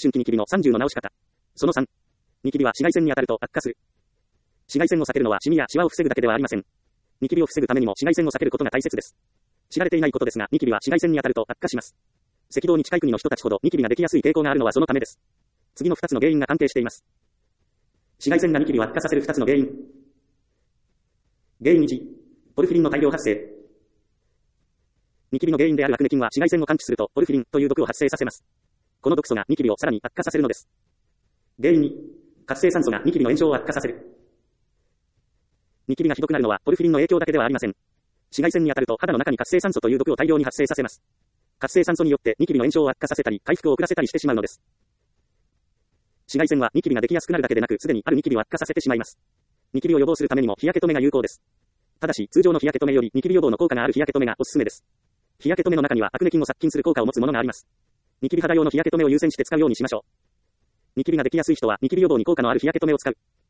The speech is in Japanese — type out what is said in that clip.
春季ニキビの30の直し方。その3。ニキビは紫外線に当たると悪化する。紫外線を避けるのはシミやシワを防ぐだけではありません。ニキビを防ぐためにも紫外線を避けることが大切です。知られていないことですが、ニキビは紫外線に当たると悪化します。赤道に近い国の人たちほどニキビができやすい傾向があるのはそのためです。次の2つの原因が関係しています。紫外線がニキビを悪化させる2つの原因。原因1、ポルフィリンの大量発生。ニキビの原因であるアクネ菌は紫外線を感知するとポルフィリンという毒を発生させます。この毒素がニキビをさらに悪化させるのです。原因2、活性酸素がニキビの炎症を悪化させる。ニキビがひどくなるのはポルフィリンの影響だけではありません。紫外線に当たると肌の中に活性酸素という毒を大量に発生させます。活性酸素によってニキビの炎症を悪化させたり回復を遅らせたりしてしまうのです。紫外線はニキビができやすくなるだけでなく、すでにあるニキビを悪化させてしまいます。ニキビを予防するためにも日焼け止めが有効です。ただし、通常の日焼け止めよりニキビ予防の効果がある日焼け止めがおすすめです。日焼け止めの中にはアクネ菌を殺菌する効果を持つものがあります。ニキビ肌用の日焼け止めを優先して使うようにしましょう。ニキビができやすい人はニキビ予防に効果のある日焼け止めを使う。